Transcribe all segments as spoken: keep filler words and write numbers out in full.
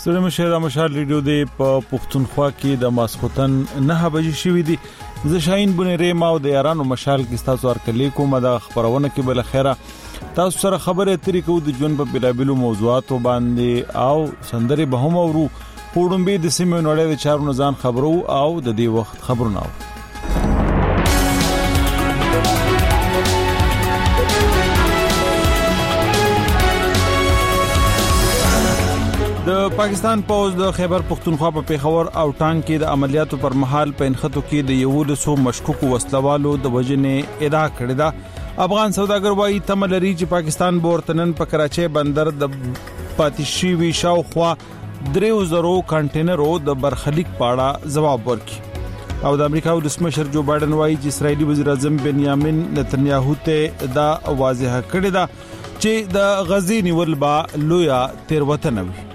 ستړي مشه د مشال ریډیو دی په پښتونخوا کې د ماسختن نه بجې شوې دي. زه شاهین بنری ما او د یارانو مشال کې تاسو ورکلې کوم د خبرونه کې بل خیره تاسو سره خبره اترې کو د ژوند په بلابلو موضوعات باندې او سندري به هم ورو پوډمبي د سیمې نړۍ د چارو نزان خبرو او د دې وخت خبرونه. د پاکستان پوز د خیبر پختونخوا په پیښور او ټانګ کې د عملیاتو پر مهال په انخطو کې د یو لسو مشکوکو وسلوالو د وجنې ادعا کړې ده. افغان سوداګر وايي تملري چې پاکستان بورتنن په کراچي بندر د پاتشي وی شاوخوا دریو زرو کنټینرو د برخلیک پاړه جواب ورکړي. او د امریکا ولس مشر جو بایدن وايي چې اسرایلی وزیر اعظم بنیامین نتنیاهو ته دا واضح کړی ده چې د غزې نیول با لویا تیروتنه وي.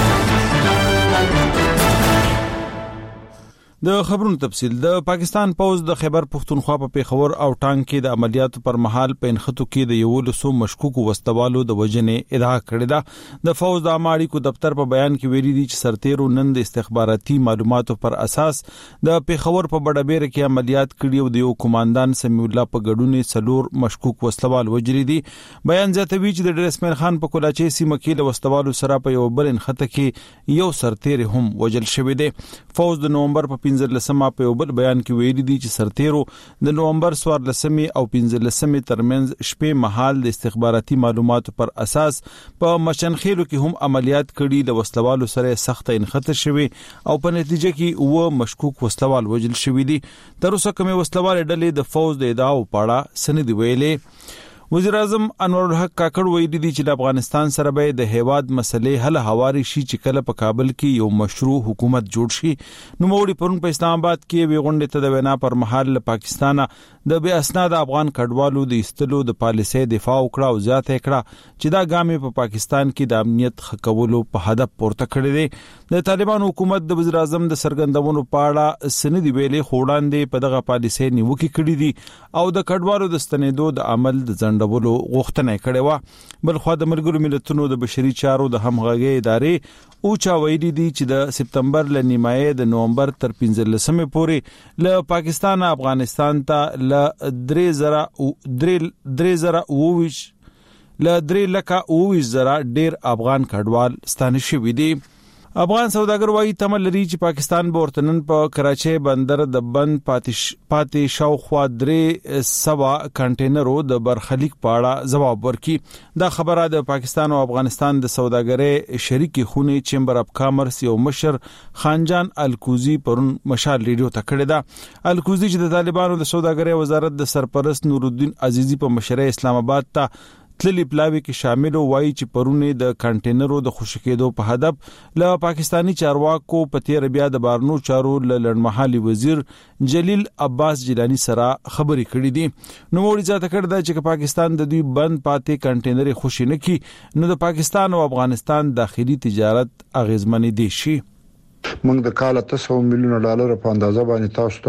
د خبرونو تفصیل. د پاکستان پوز د خیبر پختونخوا په پیښور او ټانګ کې د عملیاتو پر مهال په انخطو کې د یو لسو مشکوکو وسلوالو د وجنې ادعا کړې ده. د فوج د عامه کو دفتر په بیان کې ویلي دي چې سرتیرو نن د استخباراتي معلوماتو پر اساس د پیښور په بډابېر کې عملیات کړي او د یو کمانډان سمیع الله په ګډون سلور مشکوک وسلوال وجري دي. بیان زیاتوي چې د ډرسمن خان په کولاچي سیمه کې د وسلوالو سره په یو بل انخطه کې یو سرتیر هم وجل شوی دی. فوج د نومبر په پنځه لسمه په یو بل بیان کې ویلي دي چې سرتیرو د نومبر څوار لسمه او پنځه لسمه ترمنځ شپې مهال د استخباراتي معلوماتو پر اساس په مشنخېلو کې هم عملیات کړي. د وسلوالو سره سخت انخطه شوی او په نتیجه کې و مشکوک وسلوال وجل شوی دي. تر اوسه کومه وسلوال ډلې د فوج د ادعاو پاړه سند ویلې. وزیر اعظم انور الحق کاکړ ویلي دي چې د افغانستان سره به د هیواد مسلې حل هواري شي چې کله په کابل کې یو مشروع حکومت جوړ شي. نو موړي پرون په اسلام آباد کې وی غونډه ته د وینا پر مهال پاکستان د بے اسناد افغان کډوالو د استلو د پالیسۍ دفاع وکړه او ځاته کړه چې دا ګامې په پاکستان کې د امنیت خکولو په هدف پورته کړی دی. د طالبان حکومت د وزیر اعظم د سرګندونو پاړه سند ویلې خوړاندې په دغه پالیسۍ نیوکه کړې دي او د کډوالو د ستنېدو د عمل د ځندولو غوښتنه کړې و. بل خو د ملګرو ملتونو د بشري چارو د همغږي ادارې او چا ویلي دي چې د سپتمبر ل نیمایي د نومبر تر پنځه لسمه پورې له پاکستان افغانستان ته ل درې زره درې زره اوویش ل درې لکه اوویش زره ډیر افغان کډوال ستانه شوي دي. افغان سوداګر وايي تملري چې پاکستان بورتنن په کراچي بندر د بند پاتش پاتې شاوخوا درې سوا کنټینرو د برخلیک پاړه جواب ورکړي. دا خبره د پاکستان او افغانستان د سوداګرۍ شریکي خونې چیمبر اف کامرس یو مشر خانجان الکوزی پرون مشال ریډیو ته کړی ده. الکوزی چې د طالبانو د سوداګرۍ وزارت د سرپرست نور الدین عزیزی په مشرۍ اسلام آباد ته تللی پلاوی کې شامل وایي چې پرونه د کنټینرو د خوشکېدو په هدف له پاکستانی چارواکو په تیر بیا د بارنو چارو لړمحلي وزیر جلیل عباس جیلانی سره خبرې کړې دي. نو وړي ځاته کړ دا چې پاکستان د دوی بند پاتې کنټینر خوشی نه کی نو د پاکستان او افغانستان داخلي تجارت اغیزمنې دي شي. موږ د کال تاسو میلیون ډالر په اندازه باندې تاسو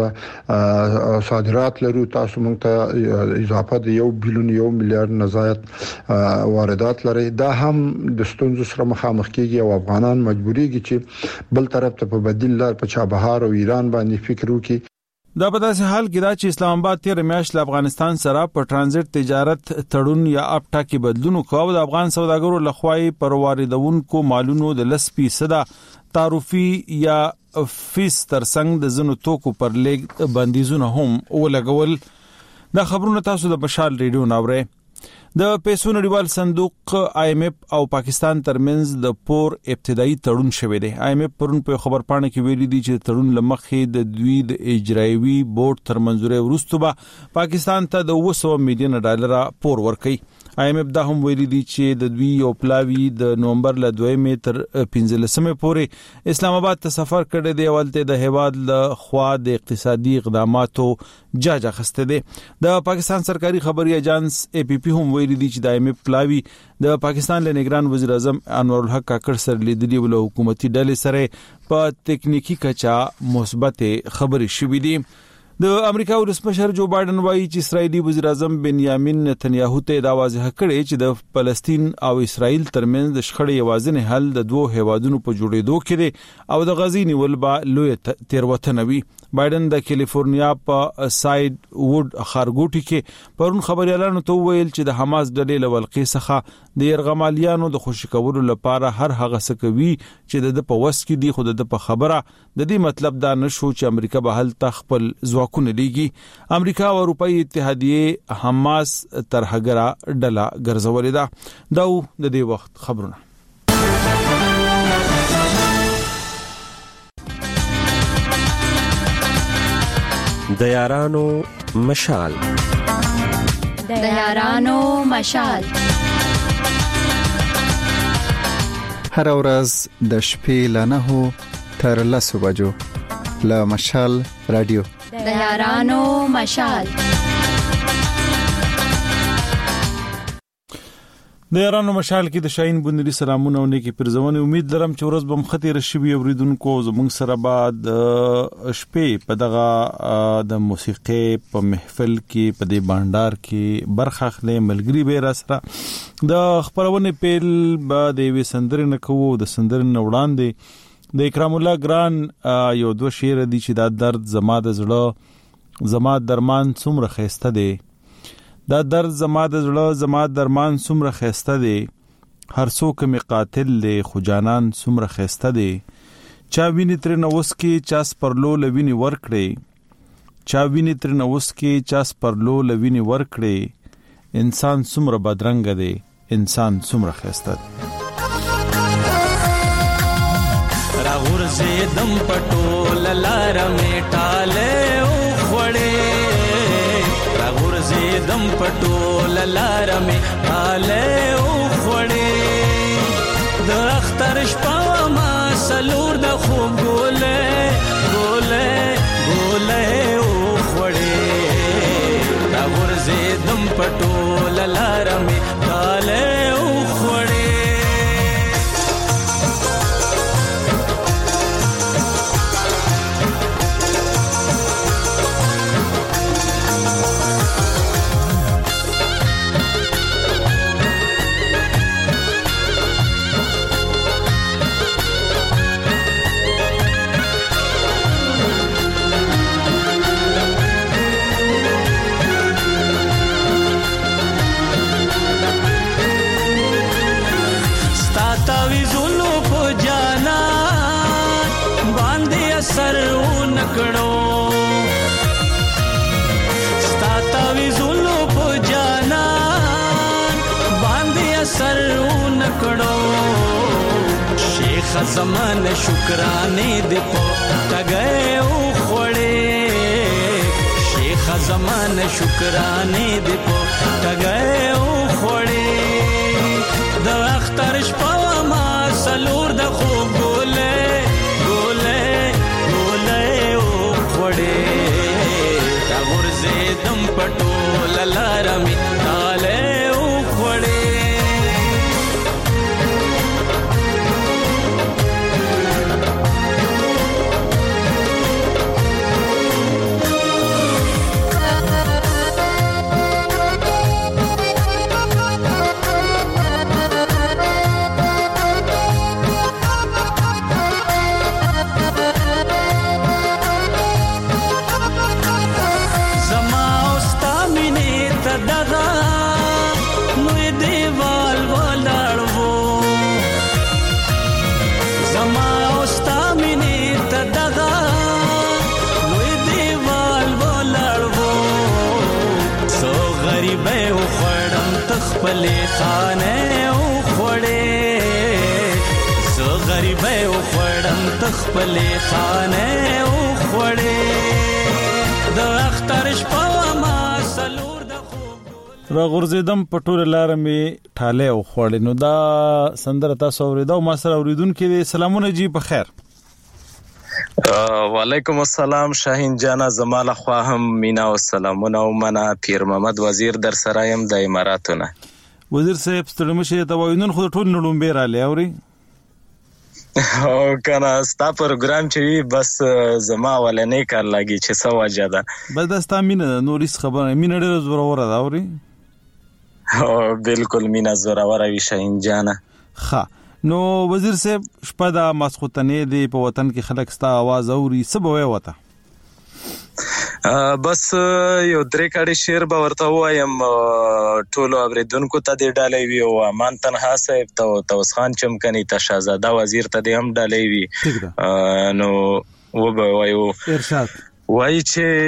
ته صادرات لرو. تاسو موږ ته اضافه د یو بلیون یو میلیارډ نزایت واردات لري. دا هم د ستونزو سره مخامخ کیږي او افغانان مجبوریږي چې بل طرف ته په بدیل لار په چابهار او ایران باندې فکر وکړي. دا په داسې حال کې دا چې اسلام آباد تیر میاشت له افغانستان سره په ترانزیت تجارت تړون یا اپټا کې بدلونو کوو. د افغان سوداګرو لخوا پر واردونکو مالونو د لس فیصد تعرفي یا فیس ترڅنګ د زنو توکو پر لیګ بندیزونه هم ولګول. دا خبرونه تاسو د مشال ریډیو ناوړئ. د پیسو نړیوال صندوق آی ایم ایف او پاکستان ترمنځ د پور ابتدایي تړون شوی دی. آی ایم ایف پرون په خبرپاڼه کې ویلي دي چې تړون لمخې د دوی د اجرایوي بورډ تر منځوري وروسته به پاکستان ته د اوه سوه میلیون ډالر پور ورکړي. آی ایم ایف دا هم ویلي دي چې د دوی یو پلاوی د نومبر ل دویمه تر پنځه لسمه پورې اسلام آباد ته سفر کړی دی. ولته د هیواد له خوا د اقتصادي اقداماتو جاج اخسته دي. د پاکستان سرکاري خبري اژانس ای پی پی هم ویلي دي چې د آی ایم ایف پلاوی د پاکستان له نگران وزیر اعظم انور الحق کاکړ سره لیدلي ول حکومتي ډلې سره په تکنیکی کچا مثبت خبري شوې دي. د امریکا ولسمشر جو بایدن وایي چې اسرایلی وزیر اعظم بنیامین نتنیاهو ته دا واضح کړي چې د فلسطین او اسرایل ترمنځ د شخړې یوازینی حل د دوه هیوادونو په جوړېدو کې دی او د غزې نیول به لوی تیروتنه وي. بایدن د کیلیفورنیا په ساید ووډ خارګوټي کې پرون خبريالانو ته ویل چې د حماس ډلې له ولقې څخه د يرغمالیانو د خوشی کولو لپاره هر هغه څه کوي چې د په وس کې دی، خو د په خبره د دې مطلب دا نشو چې امریکا به هل تخپل ځواکونه لیږي. امریکا او اروپאי اتحادیه حماس ترهګرا ډله ګرځولې ده. دا د دې وخت خبرونه. د یارانو مشال د یارانو مشال هر ورځ د شپې له نهو تر لسو بجو له مشال رادیو د یارانو مشال. د یارانو مشال کې د شاهین بندري سلامونه او نیکی پرځونه. امید لرم چې ورځ بم خطر شوي اوریدونکو زموږ سره بعد شپې په دغه د موسیقي په محفل کې په دې بانډار کې برخه اخلي. ملګری به را سره د خبرونه پیل به د وسندر نه کوو. د سندر نه وړاندې د اکرام الله ګران یو دوه شعر دي چې دا درد زما د زړه زما درمان څومره خسته دی. دا درد زما د زړه زما درمان څومره خسته دی. هر څوک می قاتل دی خو جانان څومره خسته دی. چا ویني تر نو وس کې چاس پرلو لویني ور کړی چا ویني تر نو وس کې چاس پرلو لویني ور کړی. انسان څومره بدرنګ دی انسان څومره خسته دی. را ورزه دم پټول لار میټاله او خړې زیدم پټول لار می حاله او خړې د اختر شپه ما سلور د خوب ګوله ګوله ګوله او خړې دا ور زیدم پټول لار می حاله او خړې. سر نکړو ستاتا وی زولو په جانا باندې سر نکړو. شیخ زمان شکرانه دې په تګه او خوړې شیخ زمان شکرانه دې په تګه او خوړې. د اختر شپه ما سلور د خوب ګوله دم پټول لار می تاله او خړې. خپلې خانه او خوړې زه غریب او خوړم تخپلې خانه او خوړې. د اختر شپه ما سلور د خوب را غورځیدم پټول لار می ټاله او خوړې. نو دا سندره تاسو اوریدو ما سره اوریدونکو سلامونه جی په خیر. وعلیکم السلام شاهین جانا زماله خوا هم مینا او سلامونه او منا پیر محمد وزیر در سرایم د اماراتونه. وزیر صاحب ستړي مشه ته وینون خو ټول نړوم به را لوري او کنه ستا پروګرام چې بس زما ولنې کار لګي چې څه وجه ده بس دا ستا مینه ده نور هیڅ خبره مینه ډېره زوروره ده اوري او بالکل مینه زوروره وي شاهین جانه ښه نو وزیر صاحب شپه د ماسخوتنې دی په وطن کې خلک ستا आवाज اوري څه به وایي وته بس یو درې کاړي شعر به ورته وایم ټولو اوریدونکو ته دې ډالۍ وي او امان تنها صاحب ته توس خان چمکني ته شاهزاده وزیر ته دې هم ډالۍ وي نو و به وایو ارشاد وایي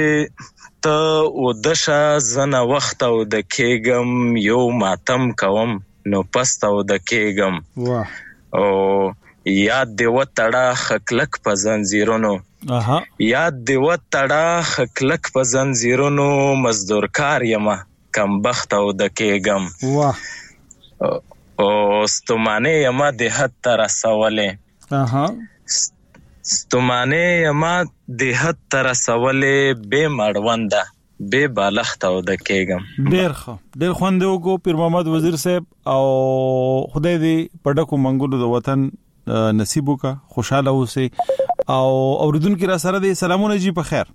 چې ته ودشه زنه وخت او د کېږم یو ماتم کوم نو پست او د کېږم واه او یاد دې وتړه خکلک په زنځیرونو اها یاد دی وتړه خکلک په زنځیرونو مزدور کار یم کم بخت او د کېږم واه او ستومانه یم د حد تر رسولې اها ستومانه یم د حد تر رسولې به مړونده به بالخت او د کېږم ډېر ښه ډېر خوند وکړو پیر محمد وزیر صاحب او خدای دې په ډکو منګولو د وطن نصیب وکا خوشاله اوسئ او اوریدونکو را سره دې سلامونه جی په خیر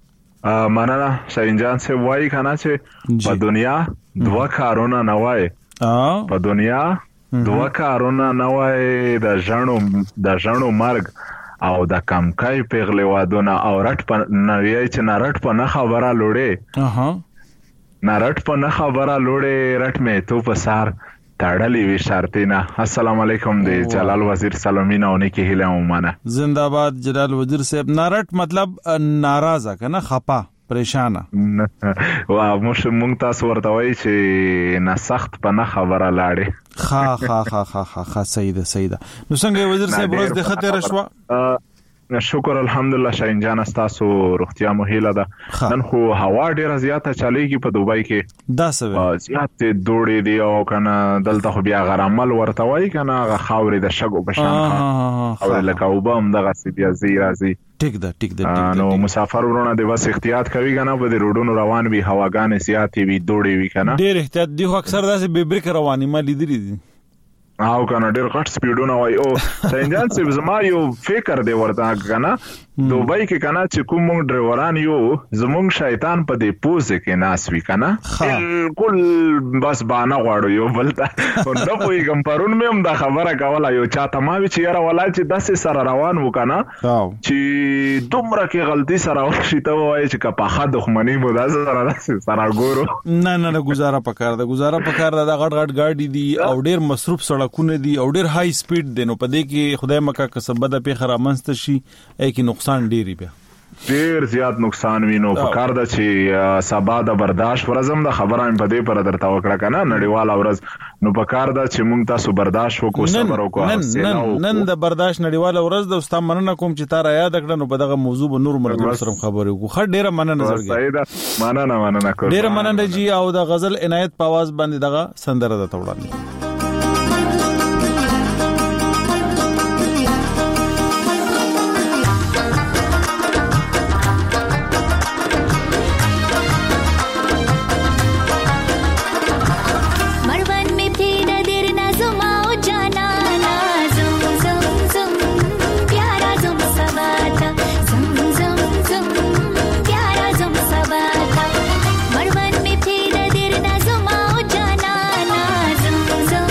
مننه شاهین جان سے وای کنه چې په دنیا دوا کارونه نه وای په دنیا دوا کارونه نه وای د ژوندو د ژوندو مرګ او د کمکای پیغلې وادونه او رټ په نوی چې نه رټ په نه خبره لوړې اها نه رټ په نه خبره لوړې رټ مې تو په سار تړلې وی شرطینا السلام علیکم دی جلال وزیر سلامینا اونې کې هله ومنه زنده باد جلال وزیر صاحب نارټ مطلب ناراضه کنه خپه پریشانه وا موږ مونږ تاسو ورته وای چې نه سخت په نه خبره لاړې خا خا خا خا خا خا سیده سیده نو څنګه وزیر صاحب ورځ د خطر شوا شکر الحمدلله شاهین جان تاسو روغتیا مو هیله ده نن خو هوا ډیره زیاته چلیږي په دوبای کې دا څه زیات دوړې دی او کنه دلته خو بیا غرامل ورته وای کنه غ خاورې د شګو بشان او لکه وبم دغه سی بیا زی راځي ټیک ده ټیک ده نو مسافر ورونه د بس احتیاط کوي کنه په دې روډونو روان وي هواګانې زیاتې وي دوړې وي کنه ډیر احتیاط دی خو اکثر داسې به بریک رواني ما لیدلې دي او کنه ډیر غټ سپیډونه وای او سنجان سیب زما یو فکر دی ورته کنه دوبای کې کنه چې کوم موږ ډرایوران یو زمونږ شیطان په دې پوزه کې ناس وی کنه بالکل بس باندې غواړو یو بلته نو په کوم پرون مې هم دا خبره کوله یو چاته ما وی چې یاره ولا چې داسې سره روان وکنه چې دومره کې غلطي سره وشي ته وای چې کا په خد دښمنی مو دا سره داسې سره ګورو نه نه گزاره پکار ده گزاره پکار ده غټ غټ گاډي دي او ډیر مصروف سړکونه دي او ډیر های سپیډ دي نو په دې کې خدای مکه کسبه د پیخره منست شي اې کې نقصان ډیری بیا ډیر زیات نقصان وینو په کار د چې سبا د برداشت ورزم د خبره په دې پر درته وکړه کنه نړیواله ورځ نو په کار د چې مونږ تاسو برداشت وکړو صبر وکړو نن نن د برداشت نړیواله ورځ د استاد مننه کوم چې تاره یاد کړه نو په دغه موضوع به نور مرګ سره خبرې وکړو خړ ډیره مننه زړګي مننه مننه کوم ډیره مننه جی او د غزل عنایت په आवाज باندې دغه سندره د توړاندې Some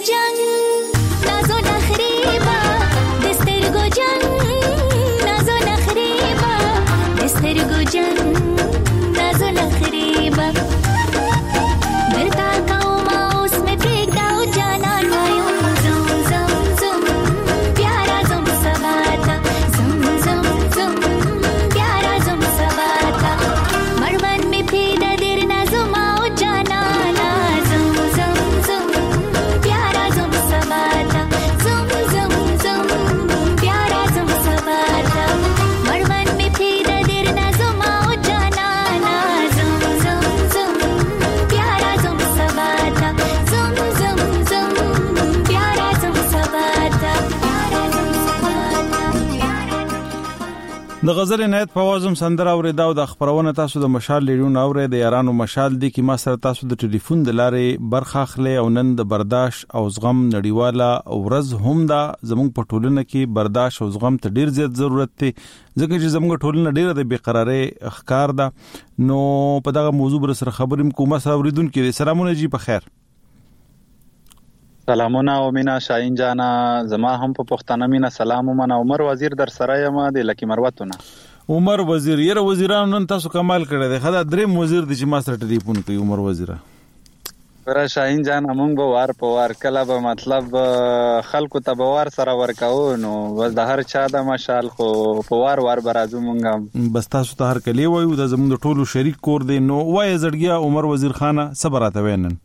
جنگ نازو نخریبا دسترګو جنگ نازو نخریبا دسترګو جنگ نازو نخریبا درتا کوما اوس مې پرېږداو جانان وایو زم زم زم پیارا زم سباتا زم زم زم پیارا زم سباتا مړوند مې پرېږده ډېر نازوما او جانانا زم زم زم پیارا زم سباتا زم زم زم پیارا زم سباتا مړوند مې پرېږده ډېر نازوما او جانانا زم زم زم پیارا زم سباتا زم زم زم پیارا زم سباتا پیارا زم سباتا د غزل عنایت په आवाज هم سندره اوریدا او د خبرونه تاسو د مشال لیډون اوري د یارانو مشال دی کی ما سره تاسو د ټلیفون د لارې برخه اخلي او نن د برداشت او زغم نړیواله ورځ هم دا زموږ په ټولنه کې برداشت او زغم ته ډیر زیات ضرورت دی ځکه چې زموږ ټولنه ډیره د بیقرارۍ ښکار ده نو په دغه موضوع بر سره خبرې کوم سره اوریدونکو سلامونه جی په خیر سلامونه او مینا شاهین جانا زما هم په پښتنه مینا سلام ومنه عمر وزیر در سره یم د لکی مروتونه عمر وزیر یره وزیرانو نن تاسو کمال کړی دی خدا درې وزیر د چې ما سره ټلیفون کوي عمر وزیر ورا شاهین جانا مونږ به وار په وار کله به مطلب خلکو ته به وار سره ورکاو نو بس د هر چا د مشال خو په وار وار برازو مونږ بس تاسو ته هر کلی وایو د زموږ ټولو شریک کور دی نو وای زړګیا عمر وزیر خانه صبراته وینن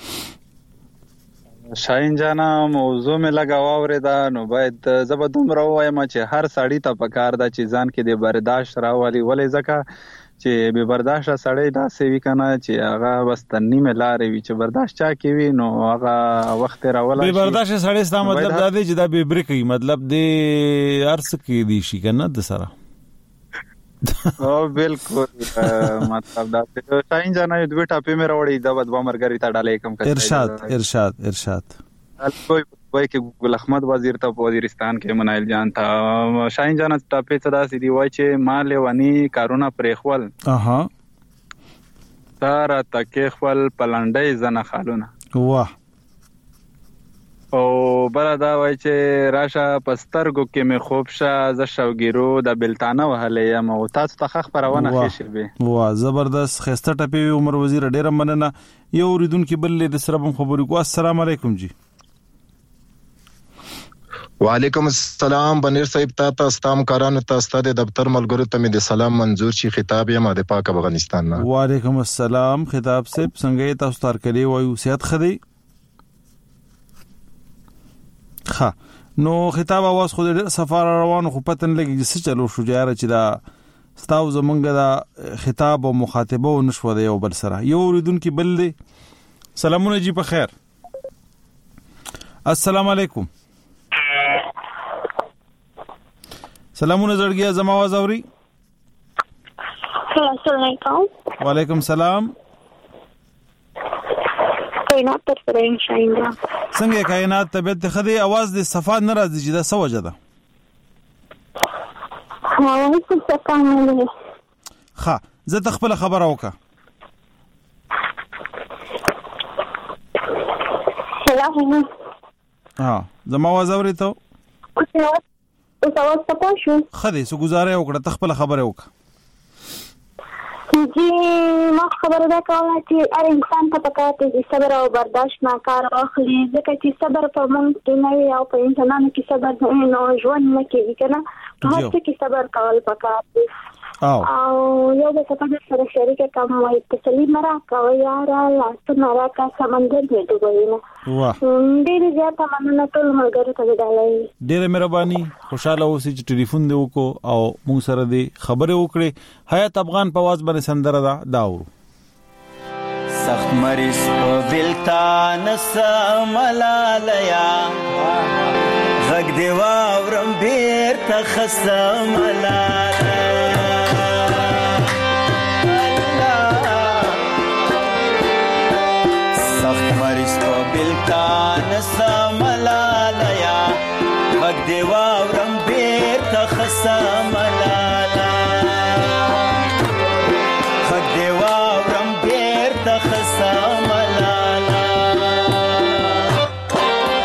شاهین جانا موضوع مې لګا واورېدا نو باید زبر دومره وایم چې هر سړی ته پکار دا چې ځان کې د برداشت راولي ولې ځکه چې به برداشت سړی دا سوي کنه چې هغه واستنی مې لارې وي چې برداشت چا کوي نو هغه وخت راولای به برداشت سړی ستاسو مطلب دا دی چې دا به بریکي مطلب دی ارس کې دی شي کنه د سره او بالکل مطلب دا شاهین جانا یو دوه ټاپې مې راوړې دا بدوا مرګري ته ډالې کم کړ ارشاد ارشاد ارشاد کوئی وای کې ګل احمد وزیر ته وزیرستان کې منایل جان تا شاهین جانا ټاپې ته دا سړي وای چې مال ونی کارونه پرېخول اها تر تکې خپل پلانډې زنه خالونه واه او بل دا وای چې راشه پسترګو کې مې خوب شه ز شوګیرو د بلتانه وهلې یم او تاسو ته خبرونه خېشل به واه زبردست خسته ټپی عمر وزیر ډېر مننه یو ریدونکو بل د سره خبرې کو السلام علیکم جی وعلیکم السلام بنیر صاحب تاسو استام کارانو تاسو د دفتر ملګرو ته مې د سلام منظور شي خطاب یم د پاک افغانستان نه وعلیکم السلام خطاب صاحب څنګه تاسو تر کلی وایو صحت خدي ها نو خطاب आवाज خو د سفر روان خو پتن لګي چې چلو شو جاره چې دا ستاو زمونږ دا خطاب او مخاطبه و نشو د یو بل سره یو ریدونکو بل دی سلامونه جی په خیر السلام علیکم سلامونه زړګیا زما आवाज اوري السلام علیکم وعلیکم سلام کائنات تر سره ان شاء الله څنګه کائنات طبيعت خدي आवाज د صفات ناراضي چې دا سوجه ده ها څه څه نه ها زه تخپل خبره وکا سلام ها زما आवाज اوري ته اوس आवाज پتا شو خدي سو گزاره وکړه تخپل خبره وکا جی ما خبره ده کوله چې هر انسان ته پکار دی چې صبر او برداشت نه کار واخلي ځکه چې صبر په موږ کې نه وي او په انسانانو کې صبر نه ژوند نه کوي کنه په هر څه کې صبر کول پکار دی او یو د څه په سره شریک کوم وای تسلی مرا کوي یار لا څنګه راکا سمندر دې دوی نه واه ډېر زیات مننه ټول ملګرو ته ودالای ډېر مهرباني خوشاله اوسئ چې ټلیفون دی وکړو او موږ سره دی خبره وکړي حیات افغان په आवाज باندې سندره دا داورو سخت مریض په بلتان سملالیا غږ دی واورم بیرته خسم ملالیا سخت مریض په بلتان سملالیا غږ دی واورم بیرته خسم ملالیا غږ دی واورم بیرته خسم ملالا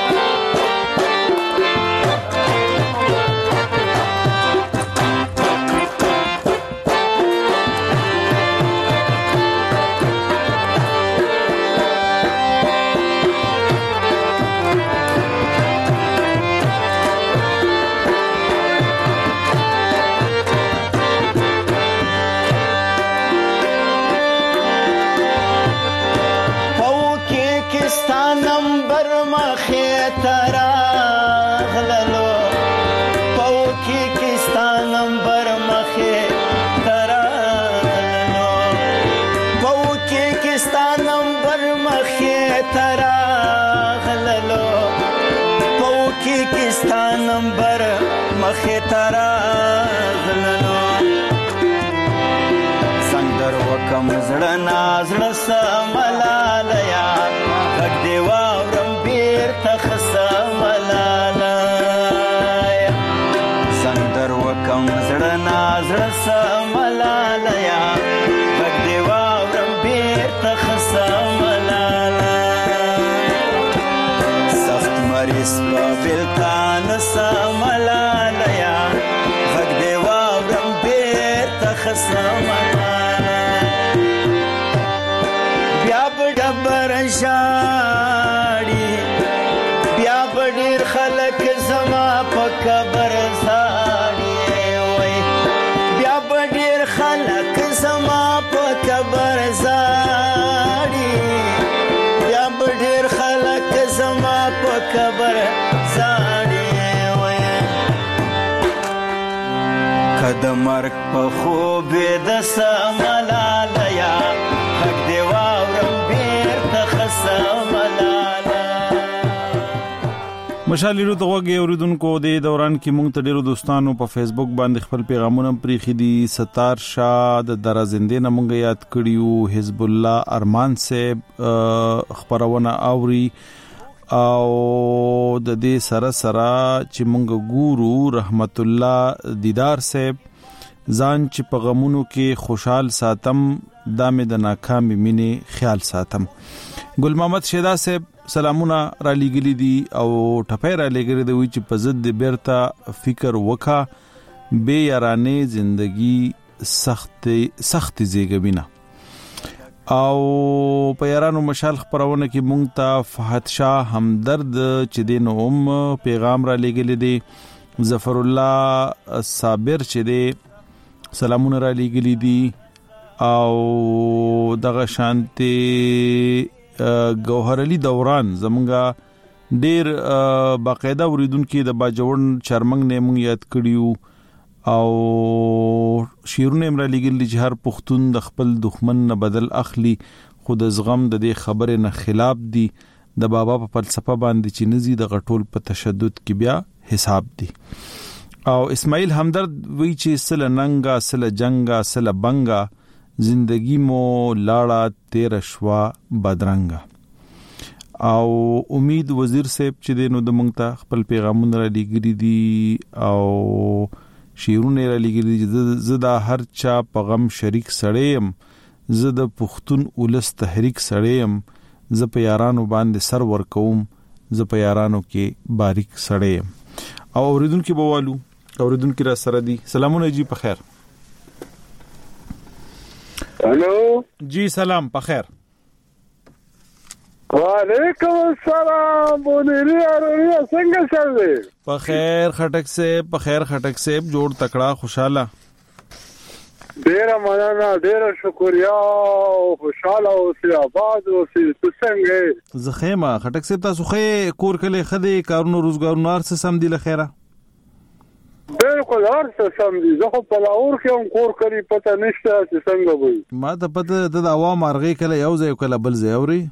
مخې تراغللو پوکی کستا نمبر مخې تراغللو پوکی کستا نمبر مخې تراغللو پوکی کستا نمبر مخې تراغللو سندر وکم زړه نازړه سملالیا غږ دی واورم بیرته ښه سملالیا سندر وکم زړه نازړه سملالیا غږ دی واورم بیرته ښه سملالیا سخت مریض په بېلتان سملالیا غږ دی واورم بیرته ښه سملالیا ډبر شاړي بیا ډېر خلک زما په قبر زاړي وای بیا ډېر خلک زما په قبر زاړي بیا ډېر خلک زما په قبر زاړي وای کده مرګ په خوب د سملالیا حق دی واورم مشالېرو ته وګي اوریدونکو د دوران کې مونږ ته ډیرو دوستانو په فیسبوک باندې خپل پیغامونه پریخي دي. ستار شاه د درازنده نه مونږ یاد کړیو، حزب الله ارمان صاحب خبرونه اوري او د دې سره سره چې مونږ ګورو رحمت الله دیدار صاحب ځان چې په غمونو کې خوشحال ساتم دامه د ناکامي مینه خیال ساتم. ګل محمد شیدا صاحب سلامونه را لګلی دي او ټپه را لګری دی چې په ضد بیرته فکر وکا بے یارانه زندگی سخت سخت زیګبینا او په یارانو مشال خبرونه کې مونږ ته فهد شاه همدرد چې دین اوم پیغام را لګلی دی. ظفر الله صابر چې دی سلامونه را لګلی دي او دغه شانتي گوهر علي دوران زمونږه ډیر باقاعده اوریدونکو د باجوړ چرمنګ نه مونږ یاد کړیو او شیرونه امر لګل چې هر پښتون د خپل دښمن نه بدل اخلي خود زغم د دې خبره نه خلاف دي د بابا په فلسفه باندې چې نزي د غټول په تشدد کې بیا حساب دي. او اسماعیل همدرد وی چې سل ننګا سل جنگا سل بنگا زندگی مو لاړه تیر شوا بدرنګا. او امید وزیر صاحب چې دینو د مونږ ته خپل پیغامونه را لګری دي او شیرونه را لګری دي. زدا هر چا پیغام شریک سړیم زدا پښتون ولس تحریک سړیم ز په یارانو باندې سر ور کوم ز په یارانو کې باریک سړیم. او اوریدونکو بوالو اوریدونکو را سره دي سلامونه جی په خیر. हेलो जी सलाम په خیر. وعلیکم السلام بونری اوریا څنګه چل دی؟ په خیر خټک سے په خیر خټک سے جوړ تکړه خوشاله. ډیر مننه ډیر شکریا او خوشاله او سی آباد او سی څنګه زخیمه خټک سے تاسو خې کور کله خدي کارونو روزګارونو ارس سم دی لخيره بالکل ارس سم دي. زه په لاور کې هم کور کوي پته نشته چې څنګه وي. ما ته پته د عوام ارغې کله یو ځای کله بل ځای اوري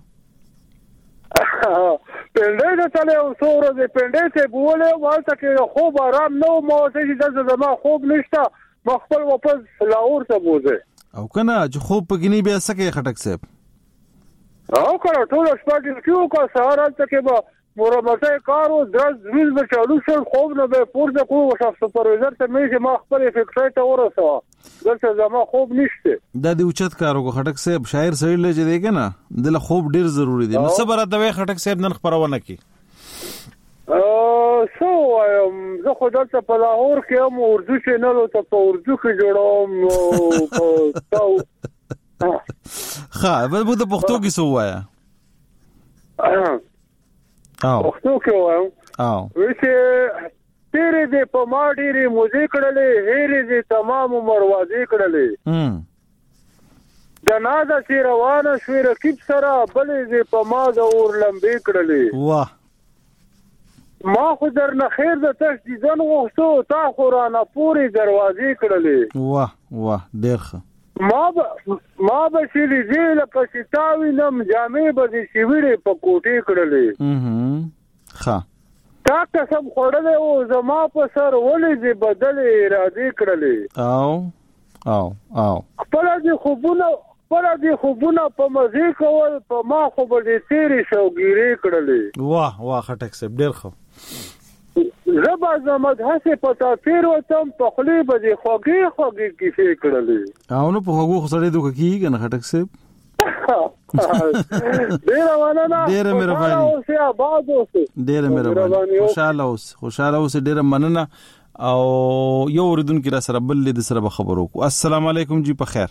پندې ته تل یو څوره د پندې ته بوله والته کې خوب آرام نو مو چې د زما خوب نشته مخبل واپس لاور ته بوزه او کنه چې خوب پګنی بیا سکه خټک صاحب او کړه ټول شپه کیو کا سهار ته کې به مرمته کارو درز روز به چالو شو خوب نه به پورته کو وشاف سپروایزر ته مې ما خپل فکرای ته ورسوه دلته زما خوب نشته. دا دی اوچت کارو کو خټک صاحب شاعر سړی لږ دی کنه دل خوب ډیر ضروری دی. نو صبر اتوي خټک صاحب نن خبرونه کی ا سو وایم زه خو دلته په لاهور کې هم اردو چینل ته په اردو کې جوړوم او تاو ها به د پښتو کې سو وایا او پښتو کې وایم او وشه تیرې دې په ما ډېرې موزیک کړلې هېرې دې تمام عمر واځي کړلې هم د نازه چې روانه شوې رقیب سره بلې دې په ما د اور لمبې کړلې. واه ما خو درنه خیر د تشدیدن غوښتو تا خو رانه پورې دروازې کړلې. واه واه ډېر ښه. ما به ما به چې لیدې لکه چې تا وینم جامې به دې شویړې په کوټې کړلې. ښه تا قسم خوړلی و زما په سر ولې دې بدلې ارادې کړلې. او او او خپله دې خوبونه خپله دې خوبونه په مزې کول په ما خو به دې تېرې شوګیرې کړلې. واه واه خټک صاحب ډېر ښه. زه به زمد هسې په تا تېر وتم په خولې به دې خوږې خوږې کیسې کړلې. او نو په خوږو خو سړی دوکه کېږي که نه خټک صاحب. ډېره مننه. ډېره مهرباني. اوسې آباد اوسې. ډېره مهرباني. خوشحاله اوسې خوشحاله اوسې ډېره مننه. او یو اورېدونکي را سره بل د سره به خبرو وکړو. السلام علیکم جی په خیر.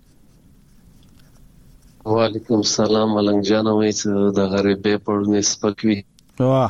وعلیکم السلام ملنګ جان وایي چې د غریبې پړونې سپکوي. واه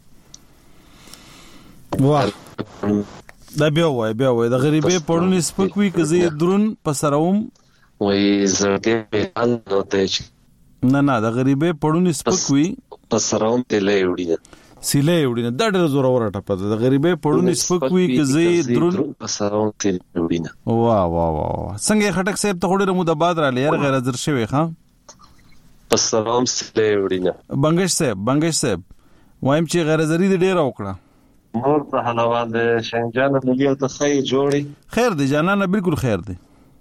واه دا بیا وای بیا وای د غریبې پړونې سپکوي که زه درون په سروم وایي زړګی حال نو دی نه نه د غریبې پړونې سپکوي په سروم تلې وړي سیلې وړي نه دا ډېر زوره ورټه پته د غریبې پړونې سپکوي که زه درون په سروم تلې وړي. واه واه واه څنګه خټک صاحب ته وړي مو د باد را لیر غیر حاضر شوی ښا په سروم سیلې وړي نه. بنگش صاحب بنگش صاحب وایم چې غیر زری دې ډېر وکړه. مور ته حلوان د شنجان ملي او ته خی جوړي. خیر دی جانانه بالکل خیر دی.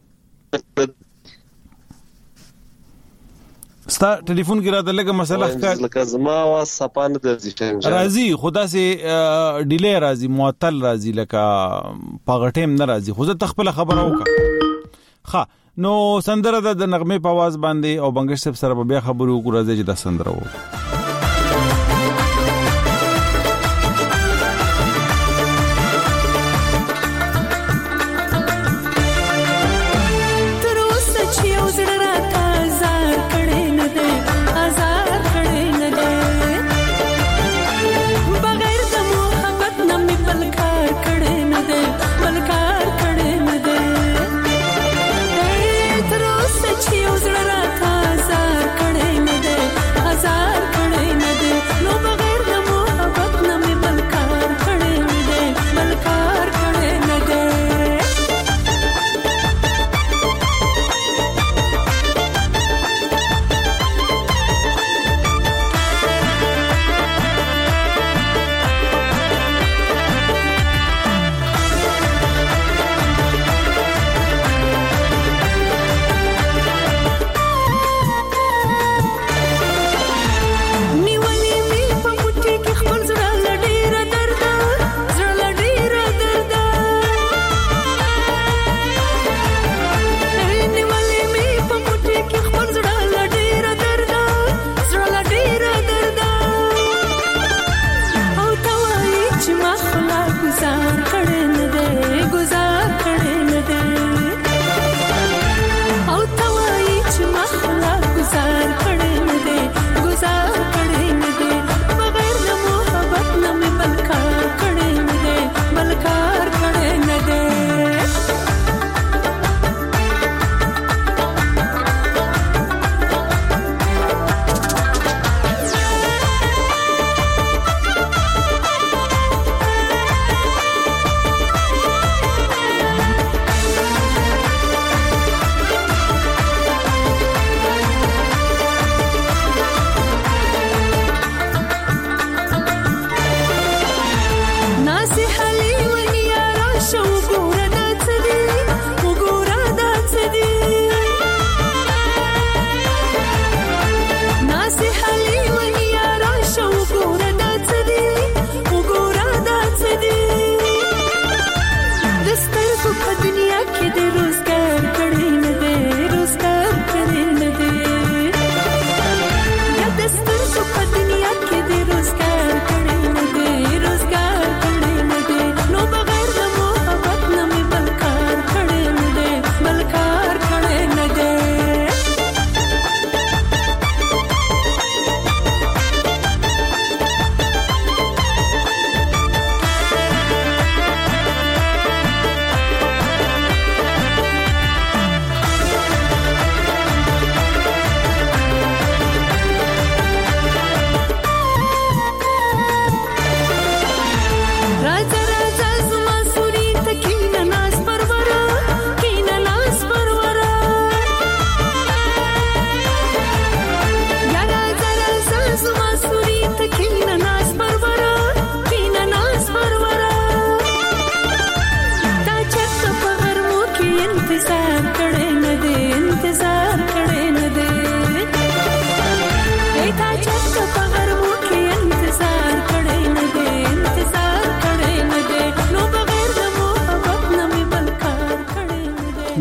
ستا ټلیفون کې راته لګه مسله ښکار لکه زما आवाज صپانه درځي شنجان راځي خدا سي ډیلی راځي معطل راځي لکه پاغه ټیم نه راځي خو زه تخپل خبره وکړه. ښه نو سندره د نغمه په आवाज باندې او بنگش صاحب سره بیا خبرو وکړو راځي چې د سندره وو. Azar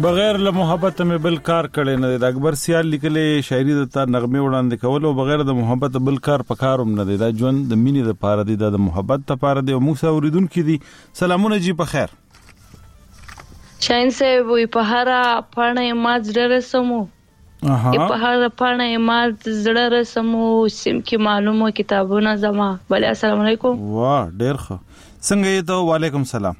بغیر له محبت مې بل کار کړي نه دی. د اکبر سیال لیکلې شاعري د تا نغمه وړاندې کول او بغیر د محبت بل کار پکاروم نه دی. دا ژوند د مینې د پاره دی، د محبت د پاره دی. او موږ سره اوریدونکو دي. سلامونه جی په خیر. شاین صاحب وي په هر پاڼه ما زړه رسمو اها په هر پاڼه ما زړه رسمو سیم کې معلومه کتابونه زما. بل السلام علیکم. واه ډیر ښه. څنګه یې ته؟ وعلیکم السلام.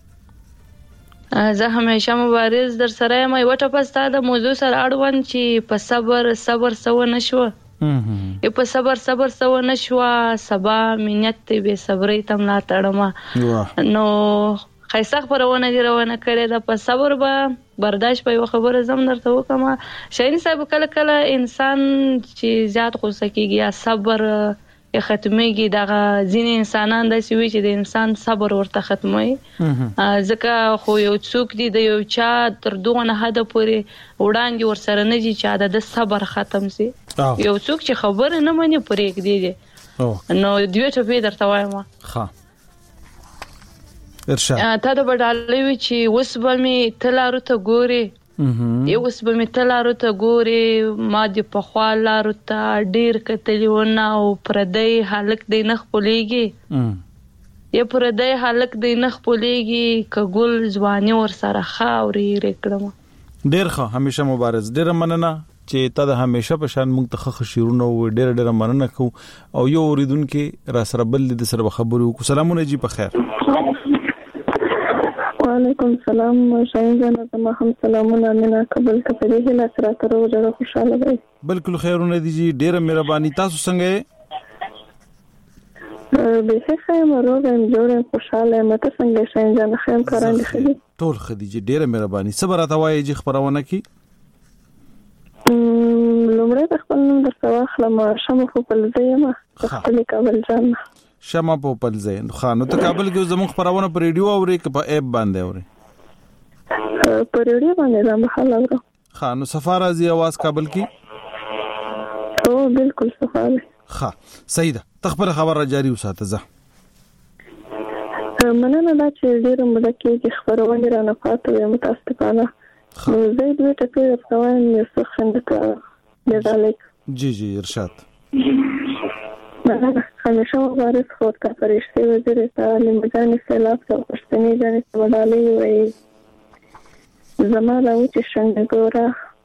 زه همیشه مبارز در سره یم. یو ټپه ستا د موضوع سره اړوند چې په صبر صبر سو نشوه ای په صبر صبر سو نشوه سبا مینت تی بے صبرۍ تم لا تړمه. نو خیسه خبرونه دی روانه کړې ده. په صبر به برداشت په یو خبره زم درته وکم. شاعر صاحب کله کله انسان چې زیات غوسه کیږي یا صبر یې ختمېږي، دغه ځینې انسانان داسې وي چې د انسان صبر ورته ختموي. ځکه خو یو څوک دی د یو چا تر دغه حده پورې وړاندې ورسره نه دي چې د صبر ختم سي. یو څوک چې خبره نه مني پرېږدي دي. نو دوی ټپې درته وایم. ښه ارشاد. تا د بډالۍ وي چې اوس به مې ته لارو ته ګورې، یو اوس به مې ته لارو ته ګورې، ما د پخوا لارو ته ډېر کتلي ونه او پردی هلک دی نه خپلېږي، یا پردی هلک دی نه خپلېږي که ګل ځواني ورسره خاورې ایرې کړمه. ډېر ښه. همیشه مبارز. ډېره مننه چې تا د همیشه په شان موږ ته ښه شعرونه ووایې. ډېره ډېره مننه کوو. او یو اورېدونکی را سره بل دی، د سره به خبرې وکړو. سلامونه جي په خیر. وعلیکم السلام. شاین جان زما هم سلامونه. مینا قبل ته په دې هیله سره تر وجه خوشاله وي. بالکل خیرونه دي جی. ډیره مهرباني. تاسو څنګه یې؟ به ښه خیم روغم جوړم خوشاله یم. ته څنګه شاین جان؟ خیم کاران دي خدي ټول خدي جی. ډیره مهرباني. صبر اتوای جی خبرونه کی. لومړی د خپل نوم درته واخلم. شمه په پلځه یم. خپل کابل جان شمه په پلځه. خانو ته کابل کې زموږ خبرونه پر ریډیو اوري که په ایپ باندې اوري؟ په ریډیو باندې زما خبر اورم. خانو سفارازي आवाज کابل کې. او بالکل سفاري. ها صحیح ده. تخبر خبر جاری وساته زه. مننه دا چې ډیره مده کې خبرونه را نه پاتې یم. متاسفانه نو زه دوی ته په ځوان یو څه څنګه د دالک. جی جی ارشاد. مننه. همیشه مبارز خود کا فرشته وزیر تعلیم جان سیلاب کا پښتني جان سمدالي وي. زما دا و چې څنګه ګورا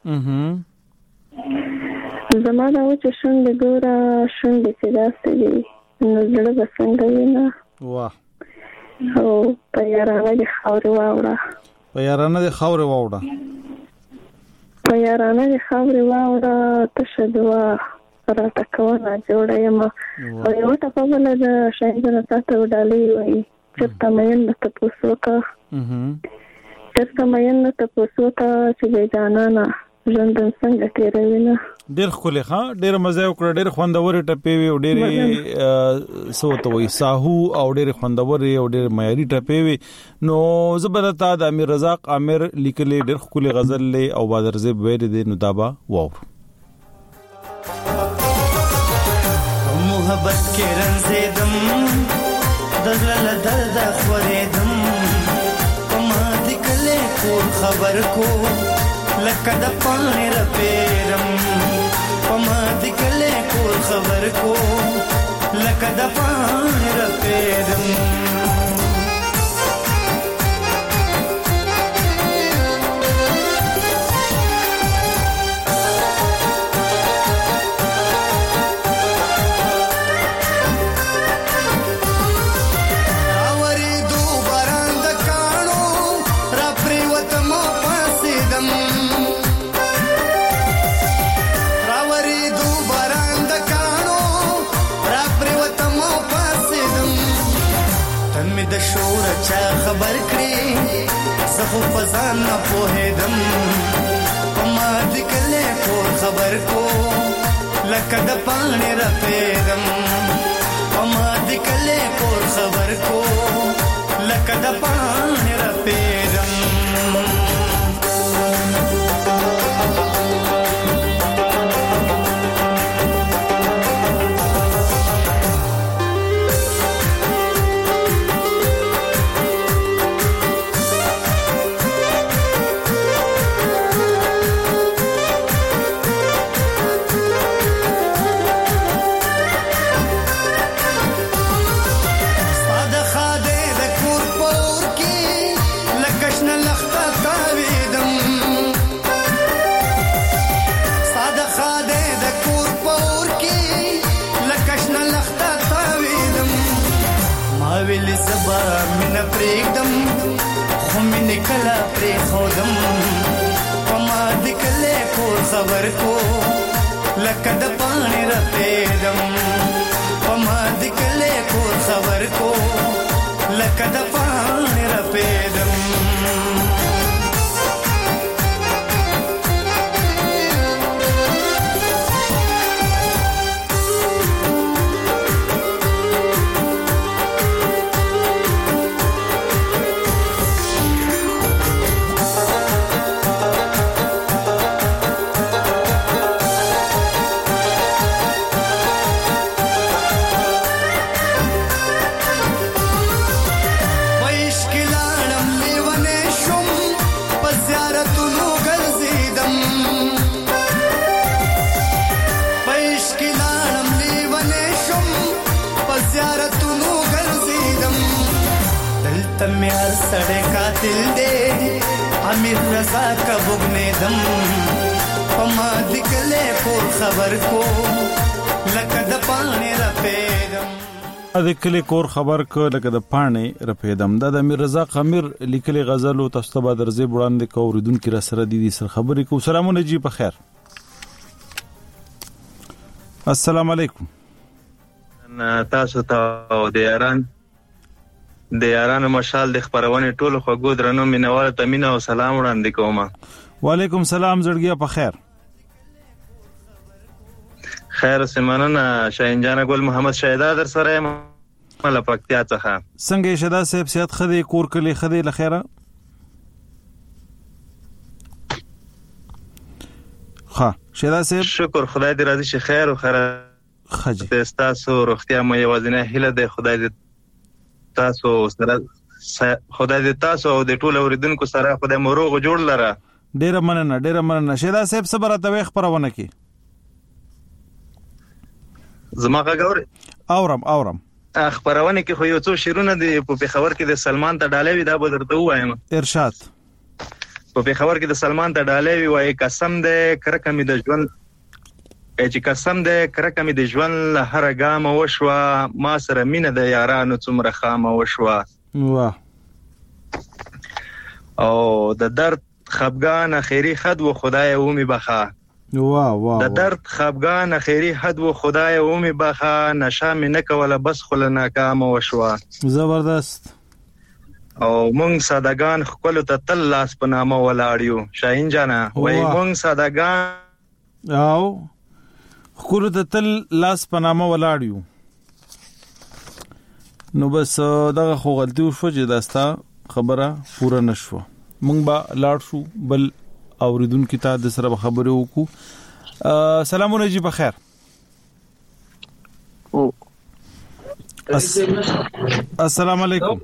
زما دا و چې څنګه ګورا څنګه چې داسې دي نو زړه به څنګه وینه. واه. او په یارانه د خاورې واوړه. په یارانه د خاورې واوړه. په یارانه د خاورې واوړه. تشه دوا راته کوله جوړه یم. او یو ټپه بله د شاهینه تاته ډالۍ وایي. چېرته مین نه تپوس وکړه، چېرته مین نه تپوس وکړه چې بې جانانه ژوندون څنګه تېروینه. ډېر ښکلې. ښه ډېره مزه یې وکړه. ډېرې خوندورې ټپې وې او ډېرې څه ورته وایي ساهو او ډېرې خوندورې او ډېرې معیاري ټپې وې. نو زه به درته د امیر رزاق عامر لیکلې ډېر ښکلې غزل دی او بادرزیب ویلې دی. نو دا به واورو. محبت کې رنځېدم د زړه له درده خورېدم په ما دې کلی کور خبر کو لکه د پاڼې رپېدم په ما دې کلی کور خبر کو لکه د پاڼې رپېدم. چا خبر کړي زه خو په ځان نه پوهېدم په ما دې کلی کور خبر کو لکه د پاڼې رپېدم په ما دې کلی کور خبر کو لکه د پاڼې رپېدم. ویل زبا مینه پرېږدم خو مینې کله پرېښودم په ما د کلی کور خبر کو لکه د پاڼې رپېدم په ما د کلی کور خبر کو لکه د پاڼې رپېدم میار سڑے قاتل دے امیر رضا کا بگنے دم پما دکلے کور خبر کو لکه د پاڼې رپېدم د کلی کور خبر کو لکه د پاڼې رپېدم دا د امیر رضا امیر لیکلي غزل او تاسو ته به درځي وړاندې کو اوریدونکو را سره دي سر خبرې کو سلامونه جی په خیر السلام علیکم تاسو ته د یاران د یارانو مشال د خبرونه ټولو خوګو درنو مینوال ته مینا او سلام وړاندې کوم وعلیکم سلام زړګیا په خیر خیر سمانه شاهین جان ګل محمد شهدا در سره مله پکتیا څخه څنګه شهدا صاحب صحت خدي کور کلی خدي لخيره ها شهدا صاحب شکر خدای دې راضي شي خیر او خیر خجي تاسو روغتیا مو یوازینه هیله ده خدای دې تاسو سره خدای دې تاسو او د ټولو اوریدونکو سره خدای مو روغ جوړ لره ډیر مننه ډیر مننه شهدا صاحب صبر ته خبرونه کی زما غوړ اورم اورم خبرونه کې خو یو څو شیرونه دي په پیښور کې د سلمان ته ډالوي دا به درته وایم ارشاد په پیښور کې د سلمان ته ډالوي وای قسم دې کرکه مې د ژوند چې قسم دې کرکه مې د ژوند له هر ګام وشوه ما سره مینه د یارانو څومره خامه وشوه واه او د درد خفګان اخیری خد و خدای اومي بخا واه واه د درد خفګان اخیری حد و خدای اومي بخا نشه مې نه کوله بس خل ناکام وشوه زبردست او مونږ سادهګان خپل ته تل لاس په نامه ولاړیو شاهین جانا وای مونږ سادهګان او خپل ته تل لاس په نامه ولاړیو نو بس دغه خو غلطي وشو چې داستا خبره پوره نشو مونږ با لاړ شو بل اوریدونکو ته د سره خبرې وکړو سلامونه جی بخیر السلام علیکم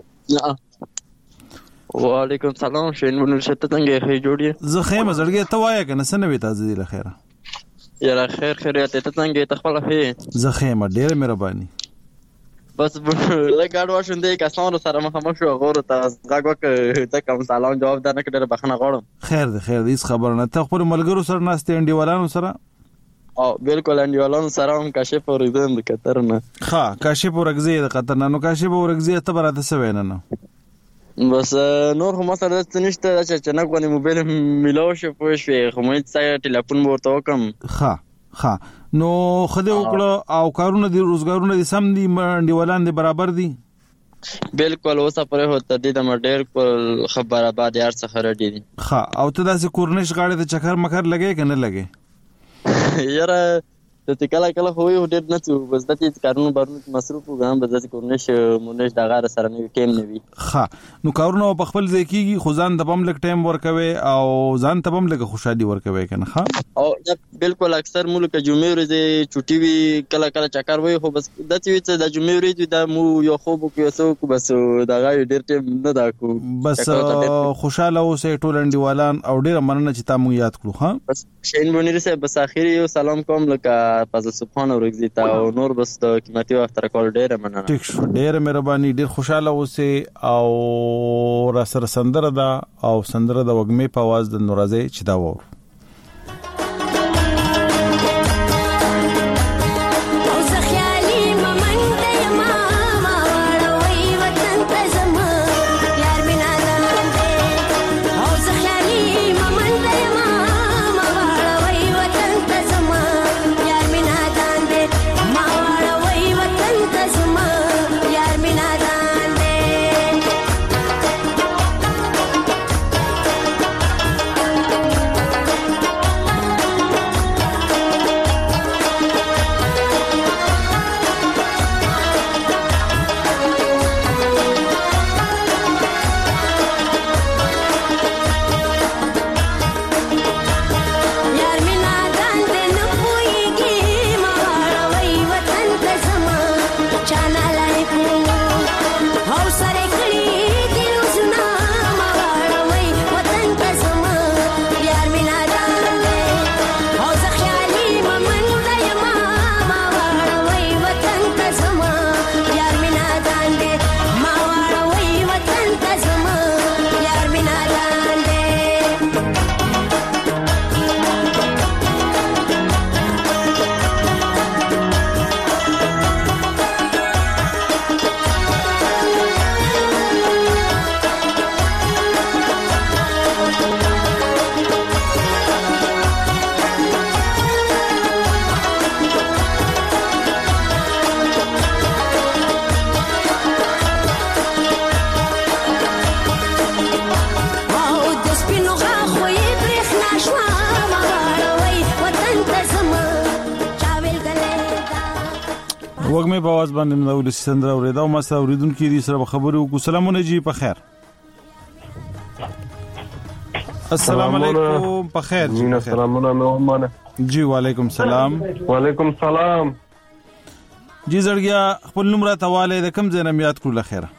وعلیکم سلام شین ونو شته څنګه هي جوړی زه خیمه زړګي ته وایې کنه سنوي تاسو دې لخيره یاره خیر خیریت ته څنګه ته خپل هي زه خیمه ډېر مهرباني بس لګاډ واشندې کسانو سره مخامخ شو غوړ ته غاګوک ته کوم سلام جواب درنه کړه بخنه غوړم خیر ده خیر دې خبر نه ته خپل ملګرو سره ناشته انډیوالانو سره او بالکل انډیوالانو سره هم کاشف اوریدم د قطر نه ها کاشف اورګزی د قطر نه نو کاشف اورګزی ته براته سوي نه نه بس نور هم سره د نشته چې نه غوړي موبایل ملاو شو پوه شو خو مې ځای ټلیفون ورته وکم ها ها نو خدای وکړه او کارونه دي روزګارونه دي سم دي منډیوالان دي برابر دي بالکل اوسه پرې هوته دي د مډیر کول خبر آباد یار څخه رډي دي ها او ته داسې کورنش غاړه ته چکر مکر لګي کنه لګي یاره ته کله کله خو یو ډېر نه څو بس د دې کارونو باندې مصروف وګام بس د کورنش مونږ د غار سره نه کېم نه وي ها نو کارونه په خپل ځای کېږي خو ځان د بم لک ټایم ورکوي او ځان ته بم لک خوشحالي ورکوي کنه ها او بالکل اکثر ملک جمعې ورځې چټي وي کله کله چکر وي خو بس د دې چې د جمعې ورځې د مو یو خوب کې سو کو بس د غاړي ډېر ټیم نه دا کو بس خوشاله اوسې ټول انډیوالان او ډېر مننه چې تاسو یاد کړو ها بس شین بونیر صاحب بس اخیری یو سلام کوم لکه فضل سبحان ورګزی تا او نور بس د قیمتي وخت را کول ډېر مننه ټیک شو ډېر مهرباني ډېر خوشاله اوسې او را سره سندره ده او سندره د وګمې په आवाज د نورازي چې دا وو او زخیالي ممن ته ما ما وړوي وطن وګمه په आवाज باندې د ولسی سندره اوریدا او ما سره اوریدونکو دي سره خبرو کو. سلامونه جی په خیر. السلام علیکم په خیر جی. سلامونه نومانه جی وعلیکم سلام. وعلیکم سلام جی زړګیا خپل نوم را تواله د کم ځای نه یاد کړو لخيره.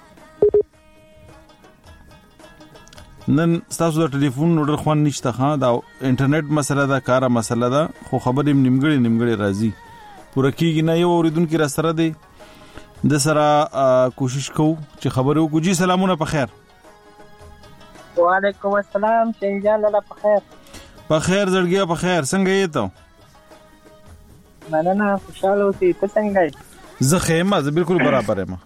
نن تاسو د ټلیفون نوډر خوان نشته ها دا انټرنیټ مسله دا کارا مسله دا خو خبرې نیمګړې نیمګړې راځي پوره کیږي نه. یو اوریدونکو را سره دی د سره کوشش کوو چې خبرو کو. جی سلامونه په خیر. وعلیکم السلام شینجان لاله په خیر. په خیر زړګیا په خیر. څنګه یې ته؟ مننه خوشاله اوسې. ته څنګه یې؟ زه خیمه زه بالکل برابر یم.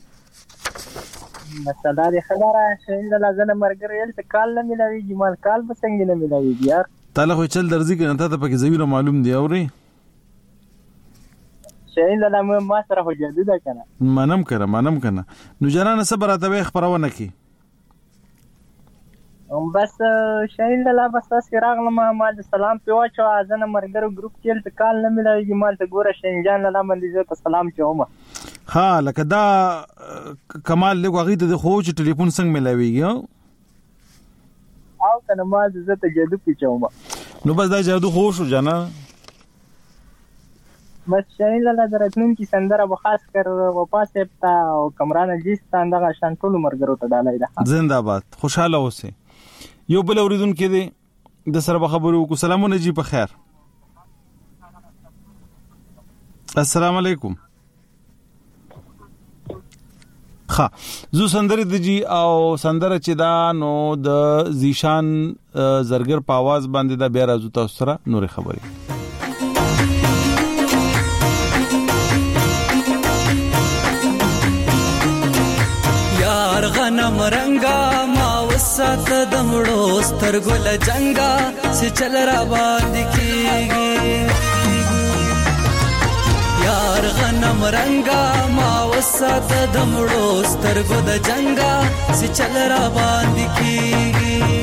مسله دې خبره شینجان لاله زنه مرګ ریل ته کال نه ملوي جمال کال به څنګه نه ملوي یار. تعالی خو چل درځي کنه ته پکې زویره معلوم دی اوري. شینجان لاله ما سره هو جادو ده کنه. منم کنه منم کنه. نو جنانه صبر ته خبرونه کی. ام بس شاین لا بس سراغ لما ما سلام په واچو ازنه مرګرو ګروپ کې ته کال نه ملایي مال ته ګوره شینجان لا باندې زه سلام چوم. ها لکه دا کمال له غوغې ته خو چې ټلیفون څنګه ملایويږي او کنه ما زه ته جادو پچوم. نو بس دا جادو خو شو جنا. بس شاین لا درتون کی سندره به خاص کر و پاسه تا او کمران جیستان دغه شان ټول مرګرو ته ډالای ده. زنده‌باد خوشاله اوسه. یو بل اوریدون کې دي د سره خبرو کو. سلامونه جی په خیر. السلام علیکم. ها زو سندره د جی او سندره چې دا نو د زیشان زرګر په आवाज باندې دا بیا راځو تاسو سره نور خبرې. یار غنم رنگا ما وسات دمړو سترګو لجنګا چې چل را باندې کیږي. یار غنم رنگا ما وسات دمړو سترګو د جنګا چې چل را باندې کیږي.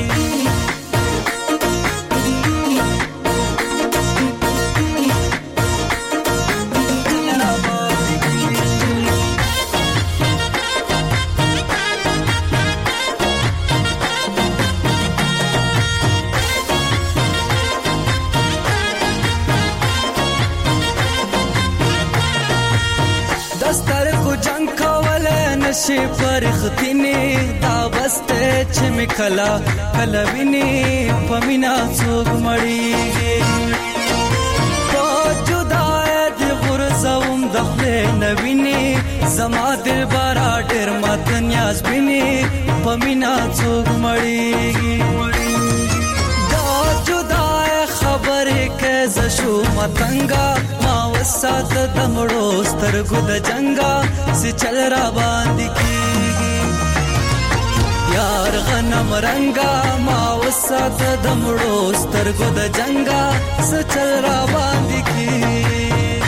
نشي فرختني دا بسته چې مکلا کلویني پمینا څوک مړیږي. په جدای د غرزوم د خپل نویني زما دل بارا ډېر مات نیاز بیني پمینا څوک مړیږي. دا جدای خبرې کې ز شو متنګا ما وسات دمړو سترګو د جنګا سي چل را باندې کیږي. یار غنم رنگا ما وسات دمړو سترګو د جنګا سي چل را باندې کیږي.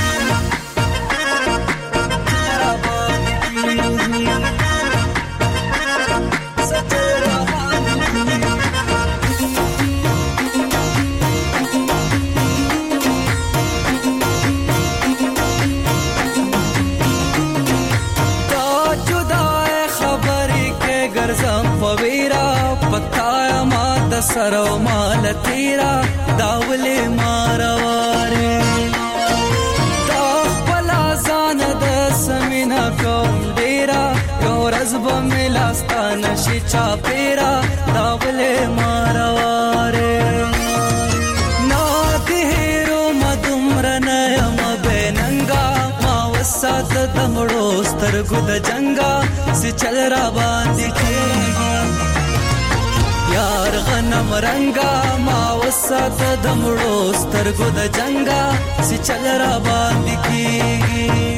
سرو مال تیرا داولې مارواره دا خپل ځان د سمینا کوم ډیرا یو رزب ملاستان شي چا پیرا داولې مارواره نا دهرو مدمرن یم بننګا ما وسات دمړو سترګو د جنګا سي چل را باندې کیږي. یار غنم رنگا ما وسات دمړو سترګو د جنګا سي چل را باندې کیږي.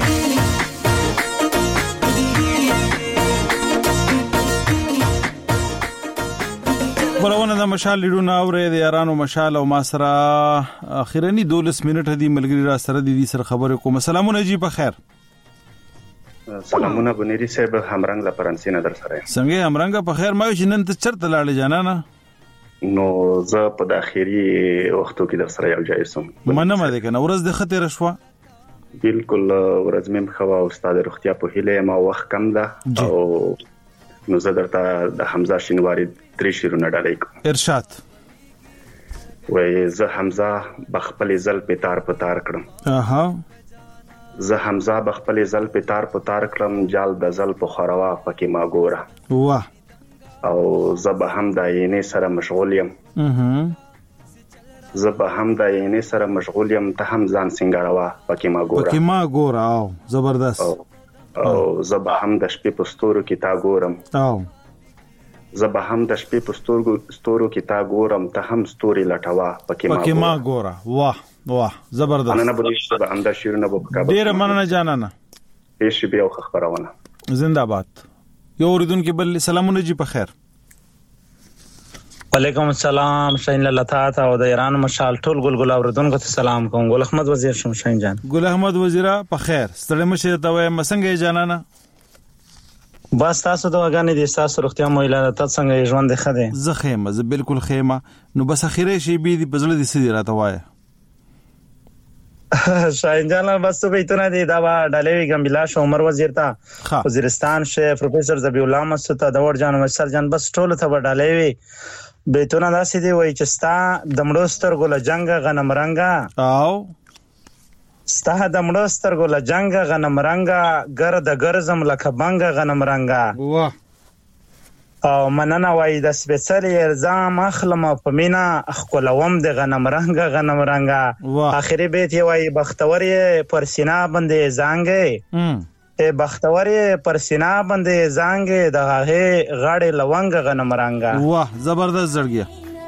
برونه د مشال لیډونه اورې د یارانو مشال او ما سره اخیرنی دولس منټه دی ملګری را سره د دې سره خبرې کوم. سلامونه جی په خیر. سلامونه بنيري صاحب همرنګ لا فرانسې نه در سره څنګه همرنګ په خیر. ما چې نن ته چرته لاړې جانانه نو زه په داخلي وختو کې در سره یو ځای سم مننه مده کنه ورځ د خطر شوا بالکل ورځ مې خو استاد روغتیا په هیله ما وخت کم ده او نو زه درته د حمزه شینواری درې شیرونه ډالۍ کوم. ارشاد. وای زه حمزه بخپل زل پتار پتار کړم. اها. زه حمزه بخپل زل پتار پتار کړم جال د زل په خوروا پکې ما ګوره. واه. او زه به هم د عینې سره مشغول یم. اها. زه به هم د عینې سره مشغول یم ته هم ځان سنگاروا پکې ما ګوره. پکې ما ګوره. او زبردست. او او زه به هم د شپې په ستورو کې تا ګورم. او زه به هم د شپې په ستورو ستورو کې تا ګورم ته هم ستوري لټوا پکې ما پکې ما ګوره. واه واه زبردست. انا نه بلې به هم د شیرونه په کابل. ډیر مننه جانانه. هیڅ بیا خبرونه. زنده باد. یو اوریدونکو بل سلامونه جی په خیر. وعلیکم السلام شاین لتا تا او د ایران مشال ټول ګل ګل اوردونکو ته سلام کوم. ګل احمد وزیر شم شاین جان. ګل احمد وزیره په خیر. ستړي مشه ته وایم څنګه جانانه؟ بس تاسو د وګانې د تاسو روغتیا مویله ته څنګه ژوند خده؟ زه خیمه زه بالکل خیمه. نو بس اخیره شی بي د بزړه د سړي راته وای. شاین جان بس ته بیتونه دی دا ډالې ګمبلاش عمر وزیر ته وزیرستان شه پروفیسور ذبیح الله مسعود ته دور جان وسر جان بس ټول ته ډالې وی بیتونه داسې دی وای چې ستا د مړو سترګو له جنگ غنم رنگا او ستا د مړو سترګو له جنگ غنم رنگا ګرد ګرزم لکه بنګ غنم رنگا. واه. او مننه وای د سپیڅلې الزام اخلم په مینا خپلوم د غنم رنگ غنم رنگا. اخري بیت وای بختور پر سینا باندې زانګې ا بختور پر سینا باندې زانګې د هغه غاړې لونګ غنم رنگا. واه زبردست زړګي.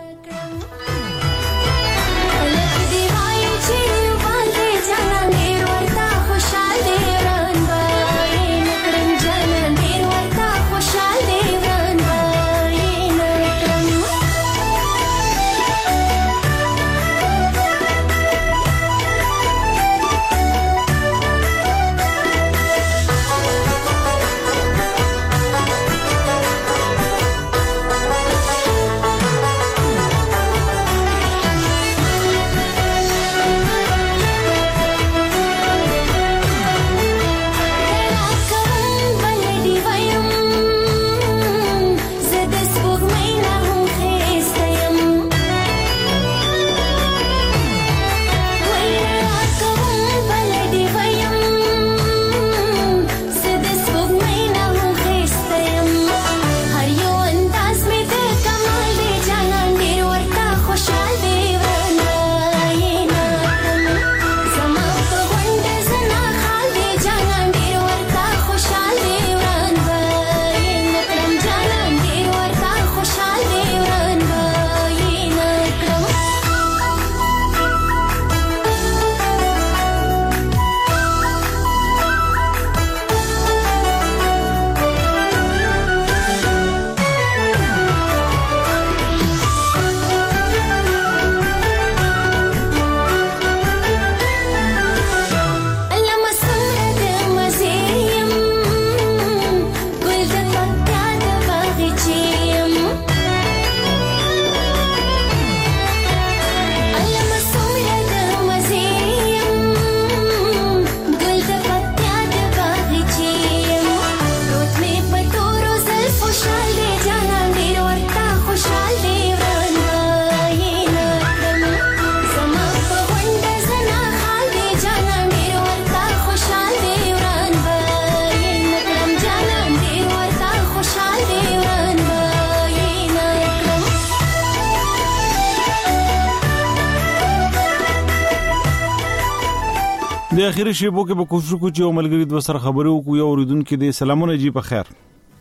د اخیری شیبو کې به کوشش وکړو چې عملګری د سره خبرو کو یو اوریدونکو دې سلامونه جی په خیر.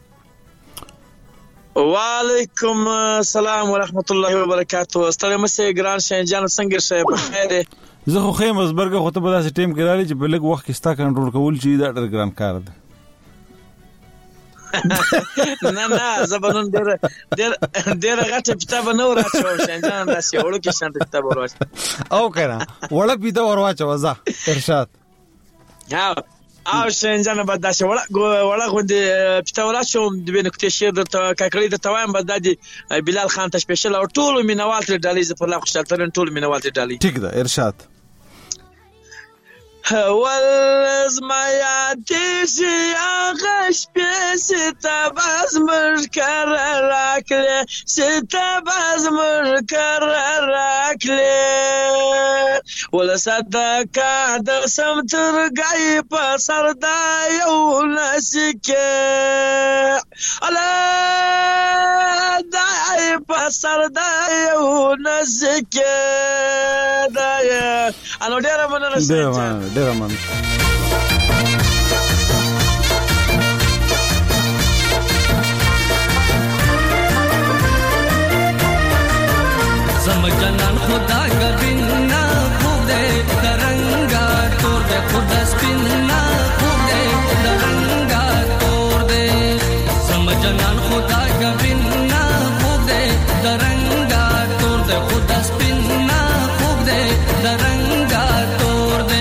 وعلیکم السلام ورحمت الله وبرکاته. ستړي مشه ګران شینجان څنګه شه په خیر؟ زه خو خیم ازبرګه خو ته په داسې ټیم کې راځي چې په لږ وخت کې ستا کنټرول کول چې دا ډېر ګران کار دی. نه نه زبانون ډېر ډېر ډېر غټه کتاب نه ورچو شینجان داسې وړو کې شانت کتاب ورچو او کنه وړه پیته ورواچو وزا ارشاد. ها او شینجان بعد داسې وړه وړه غوندې پیته ورچو د بنکته شیر د کاکړي د توام بعد د بلال خان ته سپیشل او ټول مینوال تر ډالې ز په لا خوشاله تر ټول مینوال تر ډالې. ټیک ده ارشاد. ولزما یادېږي هغه شپې چې ته به زموږ کره راکړې چې ته به زموږ کره راکړې وله صدقه درسم ترګی په سر دا یو نسکې اله دا په سر دا یو نسکې دا انو ډېره مننه ډېره مننه ډېره مننه زم جنان خدا گبینا خوب دے درنگا تور دے خدا سپینا خوب دے درنگا تور دے زم جنان خدا گبینا خوب دے درنگا تور دے خدا سپینا خوب دے درنگا تور دے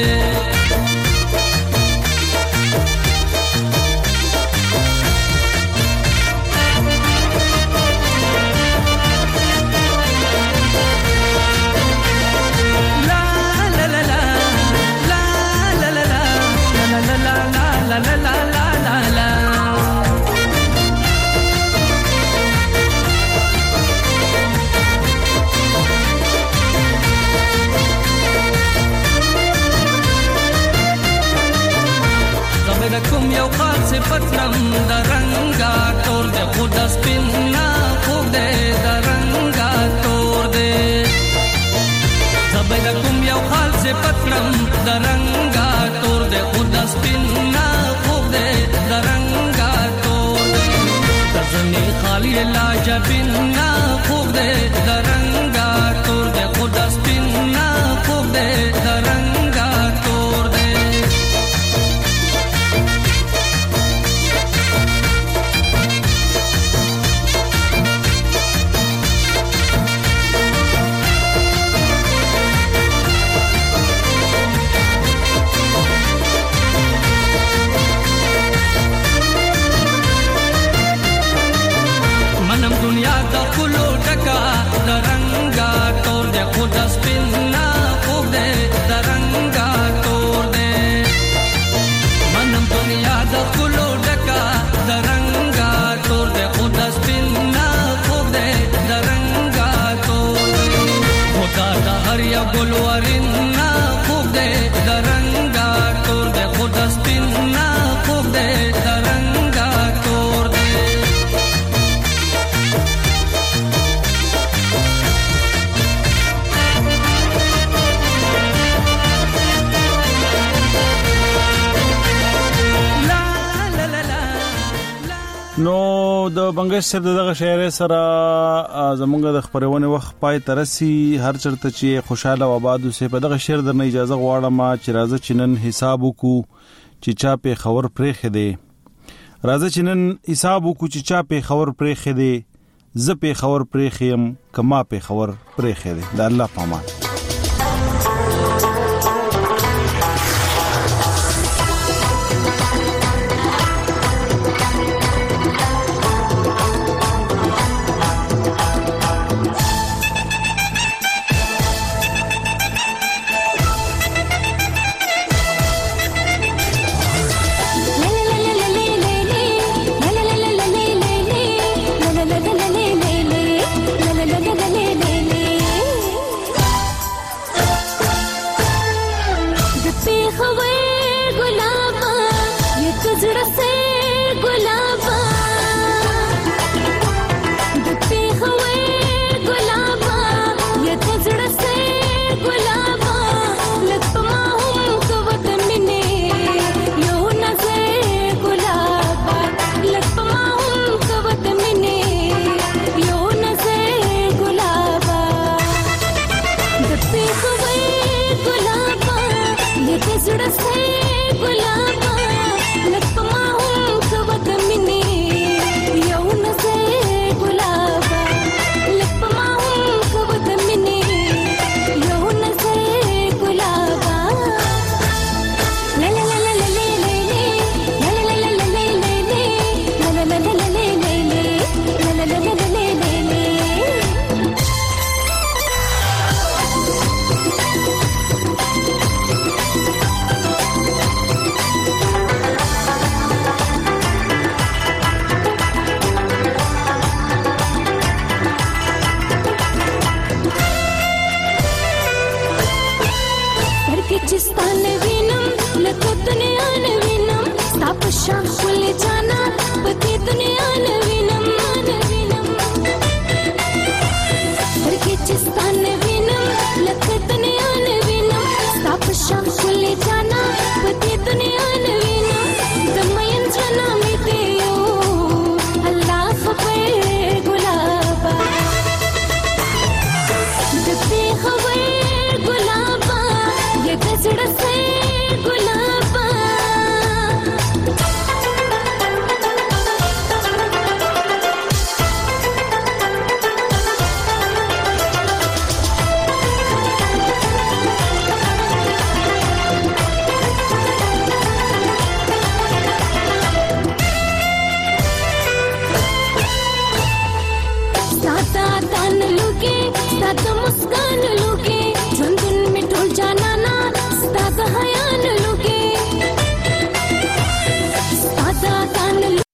کوم یو خاص پترم درنګا تور دے خدا سپینا خوب دے درنګا تور دے زبر کوم یو خاص پترم درنګا تور دے خدا سپینا خوب دے درنګا تور دے تزنی خالی لاجبینا خوب دے درنګا تور دے خدا سپینا خوب دے درنګا تور دے دنیا دا کلو ټکا درنګا تور دے خدا سپینا خوب دے درنګا تور دے منم دنیا دا کلو ټکا درنګا تور دے خدا سپینا خوب دے درنګا تور دے خدا دا هر یو ګلورینا خوب دے درنګا تور دے خدا سپینا خوب دے درنګا تور دے نو د بنگش صاحب دغه شعر سره زمونږ د خبرونه وخت پای ترسي هر چرته چې خوشاله و آباد اوسه په دغه شعر درنه اجازه غواړم چې راځه چنن حساب وکړو چې چا په خبر پرې خده راځه چنن حساب وکړو چې چا په خبر پرې خده ز په خبر پرې خیم کما په خبر پرې خده د الله پامان